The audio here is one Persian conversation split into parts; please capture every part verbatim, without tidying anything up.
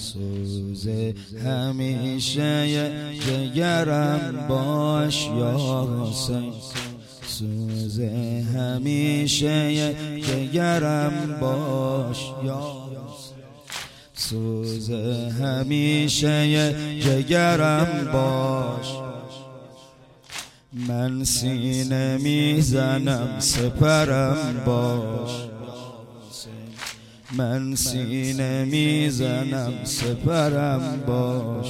سوز همیشه جگرم باش یا حسین، سوز همیشه جگرم باش یا سوز همیشه جگرم باش. من سینه میزنم سپرم باش، من سینه میزنم سپرم باش.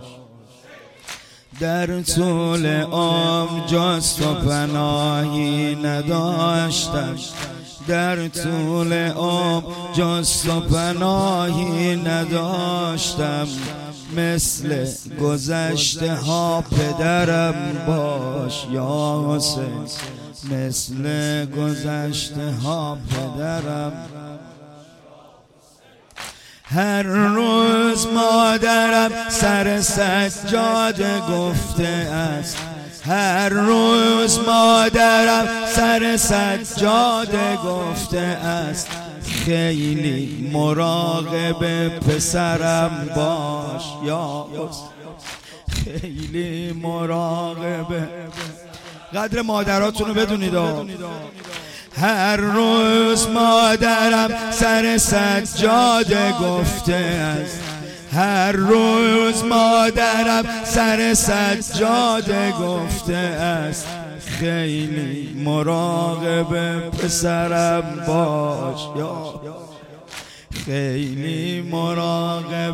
در طول عمر جز تو پناهی نداشتم، در طول عمر جز تو پناهی نداشتم. مثل گذشته ها پدرم باش یا حسین، مثل گذشته ها پدرم. هر روز مادرم سر سجاده گفته است، هر روز مادرم سر سجاده گفته است. خیلی مراقب پسرم باش یا خیلی مراقب. قدر مادراتون رو بدونید. هر روز مادرم سر سجاده گفته است، هر روز مادرم سر سجاده گفته است. خیلی مراقب پسرم باش یا خیلی مراقب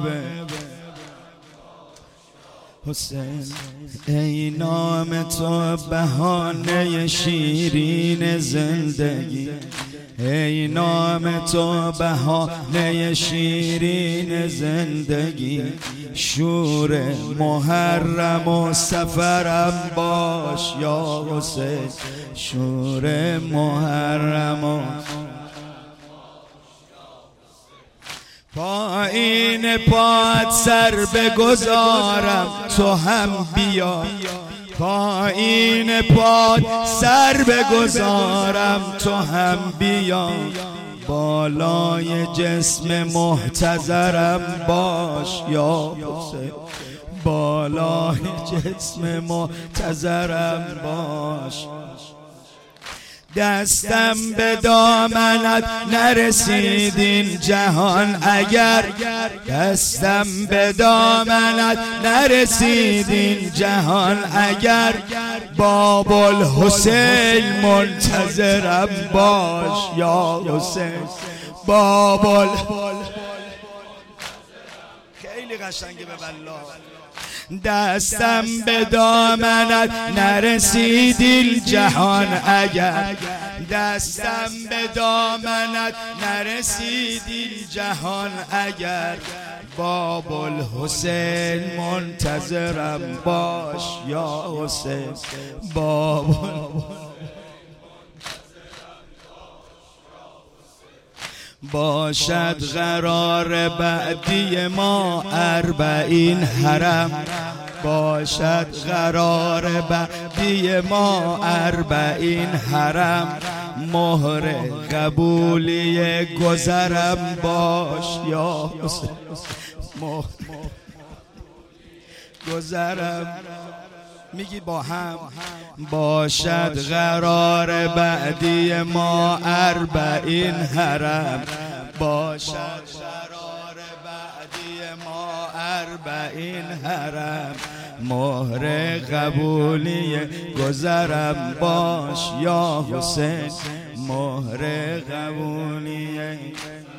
حسین. ای نام تو بهانه شیرین زندگی، ای نام تو بهانه شیرین زندگی. شور محرم و سفرم باش یا حسین، شور محرم و پایین پات سر بگذارم تو هم بیا، پایین پات سر بگذارم تو هم بیا. بالای جسم محتضرم باش یا حسین، بالای جسم محتضرم باش. دستم به دامنت نرسید این جهان اگر، دستم به دامنت نرسید این جهان اگر. باب الحسین منتظرم باش یا حسین، باب الحسین. خیلی قشنگه به والله. دستم به دامنت نرسید این جهان اگر، دستم به دامنت نرسید این جهان اگر. باب الحسین منتظرم باش یا حسین، باب باشد قرار بعدی ما اربعین حرم، باشد قرار بعدی ما اربعین حرم. مهر قبولی گذرم باش یا حسین، مهر گذرم. میگی با هم. باشد قرار بعدی ما اربعین حرم، باشد قرار بعدی ما اربعین حرم. مهر قبولی گذرم باش یا حسین، مهر قبولی